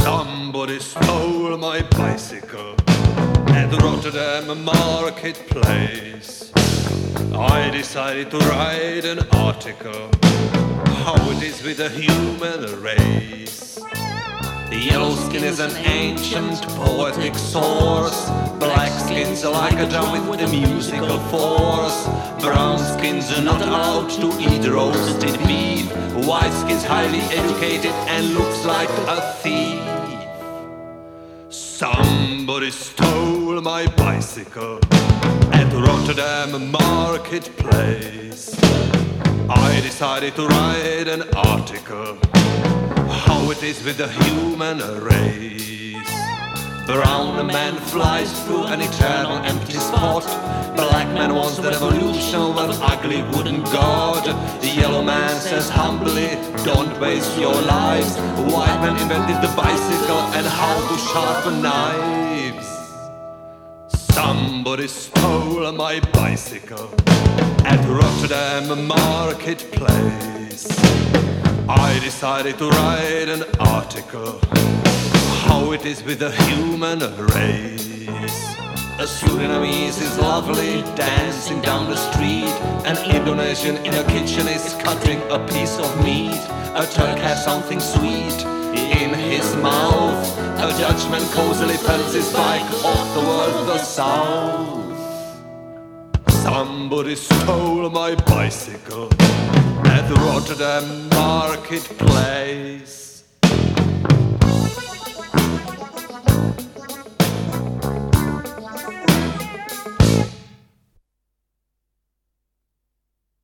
Somebody stole my bicycle at the Rotterdam marketplace. I decided to write an article, how it is with the human race. Yellow skin is an ancient poetic source. Black skins are like a drum with the musical force. Brown skins are not allowed to eat roasted beef. White skins highly educated and looks like a thief. Somebody stole my bicycle at the Rotterdam marketplace. I decided to write an article, how it is with the human race. Brown man flies through an eternal empty spot. Black man wants the revolution of an ugly wooden god. The yellow man says humbly, don't waste your lives. White man invented the bicycle and how to sharpen knives. Somebody stole my bicycle at Rotterdam marketplace. I decided to write an article, how it is with the human race. A Surinamese is lovely, dancing down the street. An Indonesian in a kitchen is cutting a piece of meat. A Turk has something sweet in his mouth. A Dutchman cozily pedals his bike off the world, the south. Somebody stole my bicycle at the Rotterdam marketplace.